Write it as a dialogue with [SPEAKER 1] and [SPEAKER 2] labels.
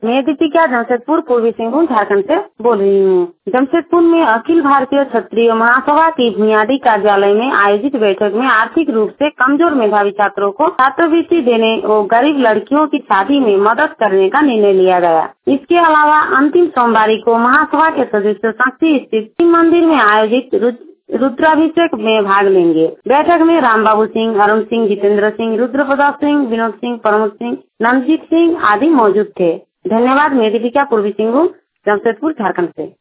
[SPEAKER 1] मैं दीपिका जमशेदपुर पूर्वी सिंहभूम झारखंड से बोल रही हूँ। जमशेदपुर में अखिल भारतीय क्षत्रिय महासभा की बुनियादी कार्यालय में आयोजित बैठक में आर्थिक रूप से कमजोर मेधावी छात्रों को छात्रवृत्ति देने और गरीब लड़कियों की शादी में मदद करने का निर्णय लिया गया। इसके अलावा अंतिम सोमवार को महासभा के सदस्य शक्ति स्थित शिव मंदिर में आयोजित रुद्राभिषेक में भाग लेंगे। बैठक में रामबाबू सिंह, अरुण सिंह, जितेंद्र सिंह, रुद्र प्रताप सिंह, विनोद सिंह, प्रमोद सिंह, नंदजीत सिंह आदि मौजूद थे। धन्यवाद। मैं दीपिका पूर्वी सिंहभूम जमशेदपुर झारखंड से।